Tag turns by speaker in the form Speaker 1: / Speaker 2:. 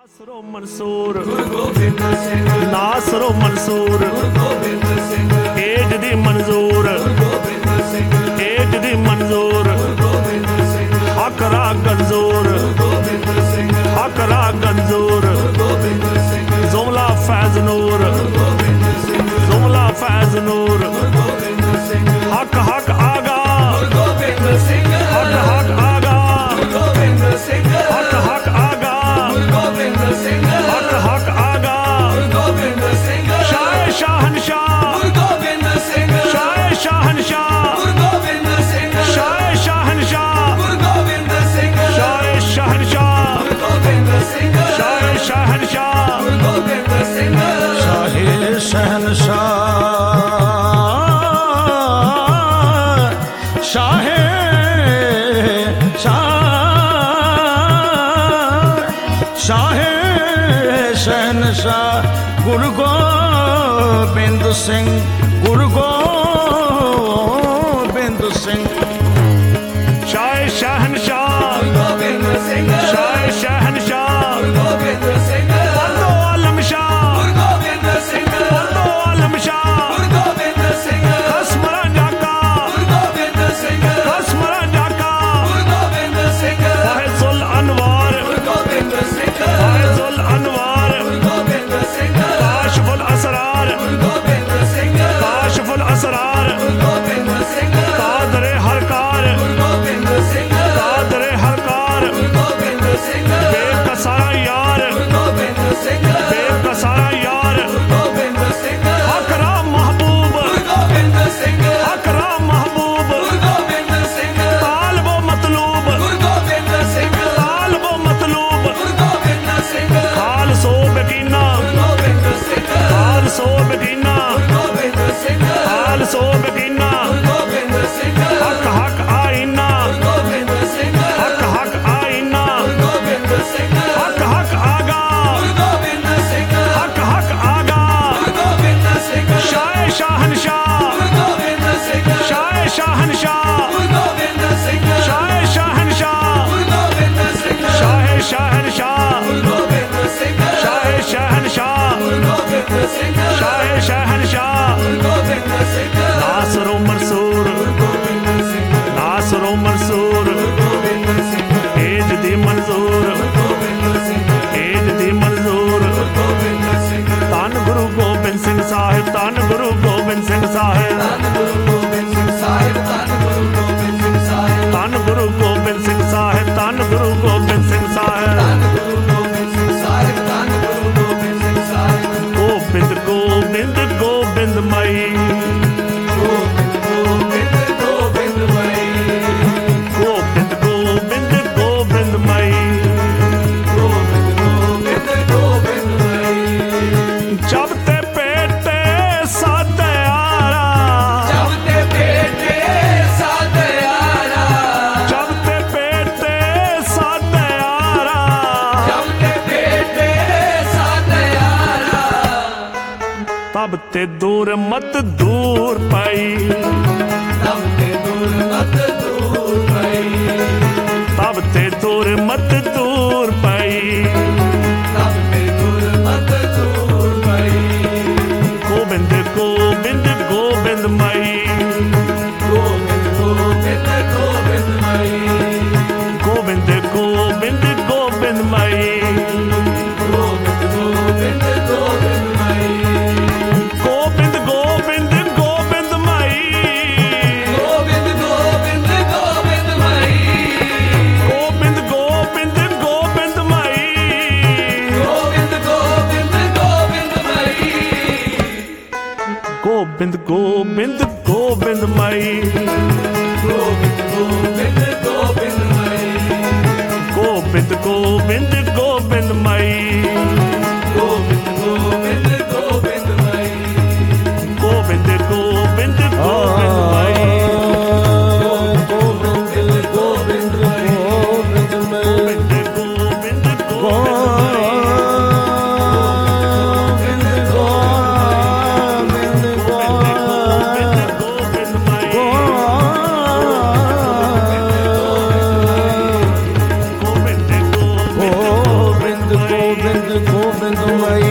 Speaker 1: ਨਾਸਰੋ ਮਨਸੂਰ ਨਾਸਰੋ ਮਨਸੂਰ ਏਜ ਦੀ ਮਨਜ਼ੂਰ ਏਜ ਦੀ ਮਨਜ਼ੂਰ ਹੱਕ ਰਾ ਗੰਜ਼ੂਰ ਹੱਕ ਰਾ ਗੰਜ਼ੂਰ ਜ਼ੁਮਲਾ ਫੈਜ਼ ਨੂਰ ਜ਼ੁਮਲਾ ਫੈਜ਼ ਨੂਰ ਹੱਕ ਹੱਕ ਆਗਾ ਹੱਕ ਹੱਕ ਆਗਾ ਹੱਕ ਹੱਕ ਆਗਾ ਹੱਕ ਹੱਕ ਆਗਾ ਸ਼ਾਹ ਸ਼ਾਹਨਸ਼ਾਹ ਸ਼ਾਹ ਸ਼ਾਹਨਸ਼ਾਹ ਸ਼ਾਹ ਸ਼ਾਹਨਸ਼ਾਹ ਸ਼ਾਹ ਸ਼ਾਹਨਸ਼ਾਹ ਸ਼ਾਹ ਸ਼ਾਹਨਸ਼ਾਹ
Speaker 2: ਸ਼ਾਹ ਸ਼ਹਿਨਸ਼ਾਹ ਸ਼ਾਹ ਸ਼ਾਹ ਸ਼ਹਿਨਸ਼ਾਹ ਗੁਰੂ ਗੋਬਿੰਦ ਸਿੰਘ ਗੁਰੂ ਗੋਬਿੰਦ ਸਿੰਘ
Speaker 1: ਸ਼ਾਹ ਸ਼ਾਹਨਸ਼ਾਹ ਸ਼ਾਹ ਸ਼ਾਹਨਸ਼ਾਹ ਬੰਦੋ ਆਲਮ ਸ਼ਾਹ ਬੰਦੋ ਆਲਮ ਸ਼ਾਹ ਕਸਮਰਾ ਜਾਕਾ ਕਸਮਰਾ ਜਾਕਾ ਫੈਜ਼ੁਲ ਅਨਵਾਰ ਫੈਜ਼ੁਲ ਅਨਵਾਰ ਕਾਸ਼ਫੁਲ ਅਸਰਾਰ ਕਾਸ਼ਫੁਲ ਅਸਰਾਰ ਕਾਦਰੇ ਹਰਕਾਰ ਕਾਦਰੇ ਹਰਕਾਰ ਬੇਕਸਾਰਾ ਯਾਰ ਬੇਕਸਾਰਾ ਯਾਰ ਹੱਕ ਰਾ ਮਹਬੂਬ ਹੱਕ ਰਾ ਮਹਬੂਬ ਤਾਲਬੋ ਮਤਲੂਬ ਤਾਲਬੋ ਮਤਲੂਬ ਖਾਲਸੋ ਬਗੀਨਾ ਖਾਲਸੋ ਬਗੀਨਾ ਖਾਲਸੋ ਬਗੀਨਾ ਹੱਕ ਹੱਕ ਆਇਨਾ ਹੱਕ ਹੱਕ ਆਇਨਾ ਹੱਕ ਹੱਕ ਆਗਾ ਹੱਕ ਹੱਕ ਆਗਾ ਸ਼ਾਹ ਸ਼ਾਹਨਸ਼ਾਹ ਸ਼ਾਹ ਸ਼ਾਹਨਸ਼ਾਹ ਸ਼ਾਹ ਸ਼ਾਹਨਸ਼ਾਹ ਸ਼ਾਹ ਸ਼ਾਹਨਸ਼ਾਹ ਸ਼ਾਹ ਸ਼ਾਹਨਸ਼ਾਹ ਸ਼ਾਹ ਸ਼ਾਹਨਸ਼ਾਹ ਨਾਸਰੋ ਮਨਸੂਰ ਨਾਸਰੋ ਮਨਸੂਰ ਏਜ ਦੀ ਮਨਜ਼ੂਰ ਏਜ ਦੀ ਮਨਜ਼ੂਰ ਧੰਨ ਗੁਰੂ ਗੋਬਿੰਦ ਸਿੰਘ ਸਾਹਿਬ ਧੰਨ ਗੁਰੂ ਗੋਬਿੰਦ ਸਿੰਘ ਸਾਹਿਬ ਧੰਨ ਗੁਰੂ ਗੋਬਿੰਦ ਸਿੰਘ ਸਾਹਿਬ ਧੰਨ ਗੁਰੂ ਗੋਬਿੰਦ ਸਿੰਘ ਸਾਹਿਬ ਗੋਬਿੰਦ ਗੋਬਿੰਦ ਗੋਬਿੰਦ ਮਈ ਗੋਬਿੰਦ ਗੋਬਿੰਦ ਗੋਬਿੰਦ ਮਈ ਜਬ ਤੇ ਪੇਟੇ ਸਾਧਿਆਰਾ ਜਬ ਤੇ ਪੇਟੇ ਸਾਧਿਆਰਾ ਜਬ ਤੇ ਪੇਟੇ ਸਾਧਿਆਰਾ ਜਬ ਤੇ ਪੇਟੇ ਸਾਧਿਆਰਾ ਤਬ ਤੇ ਦੂਰ ਮਤ ਦੂਰ ਪਈ ਤਬ ਤੇ ਦੂਰ ਮਤ ਦੂਰ ਪਈ ਤਬ ਤੇ ਦੂਰ ਮਤ ਦੂਰ ਪਈ ਤਬ ਤੇ ਦੂਰ ਮਤ ਦੂਰ ਪਈ ਗੋਬਿੰਦ ਗੋਬਿੰਦ ਗੋਬਿੰਦ ਮਈ ਗੋਬਿੰਦ ਗੋਬਿੰਦ ਗੋਬਿੰਦ ਮਈ ਗੋਬਿੰਦ ਗੋਬਿੰਦ ਗੋਬਿੰਦ ਮਈ ਗੋਬਿੰਦ ਗੋਬਿੰਦ ਗੋਬਿੰਦ ਮਈ ਗੋਬਿੰਦ ਗੋਬਿੰਦ ਗੋਬਿੰਦ ਮਈ ਗੋਬਿੰਦ ਗੋਬਿੰਦ ਗੋਬਿੰਦ ਮਈ ਗੋਬਿੰਦ ਗੋਬਿੰਦ ਗੋਬਿੰਦ ਮਈ ਗੋਬਿੰਦ ਗੋਬਿੰਦ ਗੋਬਿੰਦ ਮਈ ਗੋਬਿੰਦ ਗੋਬਿੰਦ ਗੋਬਿੰਦ ਮਈ ਗੋਬਿੰਦ ਗੋਬਿੰਦ ਗੋਬਿੰਦ ਮਈ ਗੋਬਿੰਦ ਗੋਬਿੰਦ ਗੋਬਿੰਦ ਮਈ ਗੋਬਿੰਦ ਗੋਬਿੰਦ ਗੋਬਿੰਦ ਮਈ ਗੋਬਿੰਦ ਗੋਬਿੰਦ ਗੋਬਿੰਦ ਮਈ ਗੋਬਿੰਦ ਗੋਬਿੰਦ ਗੋਬਿੰਦ
Speaker 2: ਗੋਬਿੰਦ ਗੋਬਿੰਦ ਮਈ